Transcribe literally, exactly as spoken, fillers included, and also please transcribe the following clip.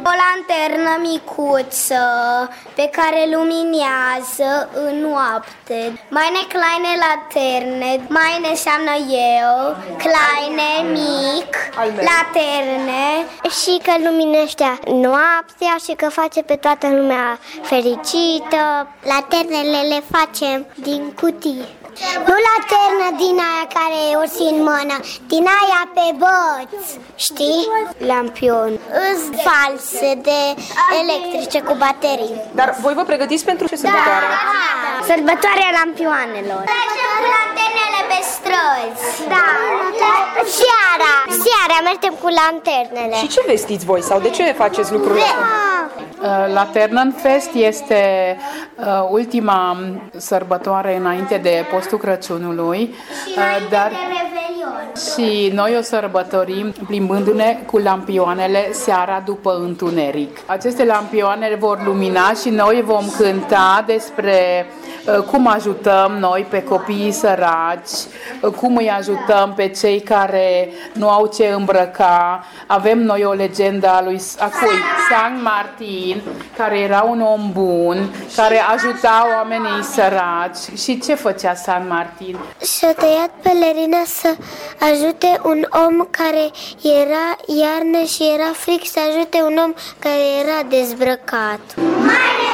O lanternă micuță pe care luminează în noapte. Meine kleine Laterne. Meine înseamnă eu, kleine, mic, laterne. Și că luminește noaptea și că face pe toată lumea fericită. Laternele le facem din cutii. Nu laternă din aia care o ții în mână, din aia pe băți, știi? Lampion. Îs false de electrice cu baterii. Dar voi vă pregătiți pentru ce sărbătoare? Da. Sărbătoarea lampioanelor. Lanternele pe străzi. Da. Seara. Seara mergem cu lanternele. Și ce vestiți voi sau de ce faceți lucrul ăsta? Laternenfest este uh, ultima sărbătoare înainte de postul Crăciunului, uh, dar și noi o sărbătorim plimbându-ne cu lampioanele seara după întuneric. Aceste lampioane vor lumina și noi vom cânta despre uh, cum ajutăm noi pe copiii săraci, uh, cum îi ajutăm pe cei care nu au ce îmbrăca. Avem noi o legendă a lui a cui? San Martin, care era un om bun, care ajuta oamenii săraci. Și ce făcea San Martin? Și-a tăiat pelerina să ajute un om care era iarnă și era fric să ajute un om care era dezbrăcat. Meine